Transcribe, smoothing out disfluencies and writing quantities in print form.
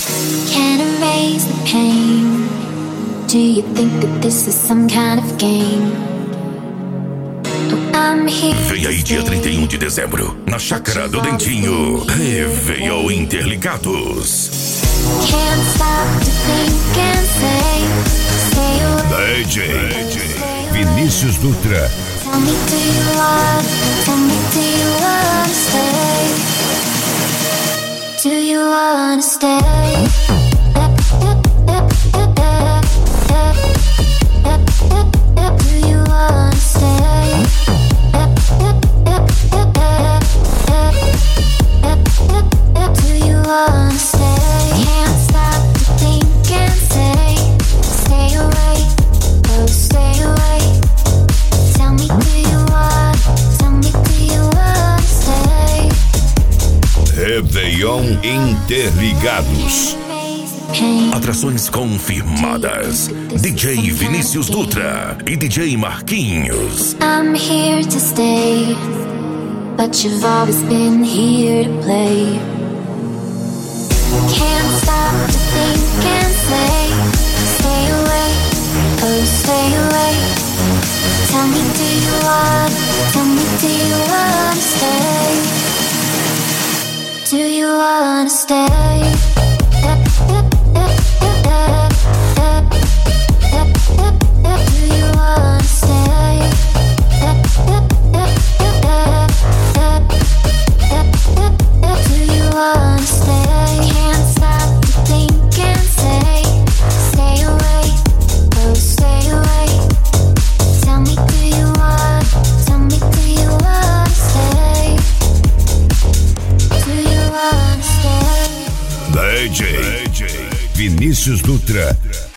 Can't erase the pain. Do you think that this is some kind of game? Vem aí dia 31 de dezembro, na Chácara do Dentinho, Réveillon Interligados. Can't stop to think and say away. DJ Vinícius Dutra. Tell me, do you wanna stay? Do you wanna stay? Do you wanna stay? Do you wanna stay? Can't stop to think and stay away, oh stay away. Tell me, do you wanna stay? Réveillon Interligados. Atrações confirmadas. DJ Vinícius Dutra e DJ Marquinhos. I'm here to stay, but you've always been here to play. Can't stop to think and stay away, oh stay away. Tell me, do you wanna stay? Do you wanna stay? Do you wanna stay? Do you wanna stay? Can't stop to think and stay away, oh stay away. Tell me, do you wanna stay? Do you wanna stay? DJ Vinícius Dutra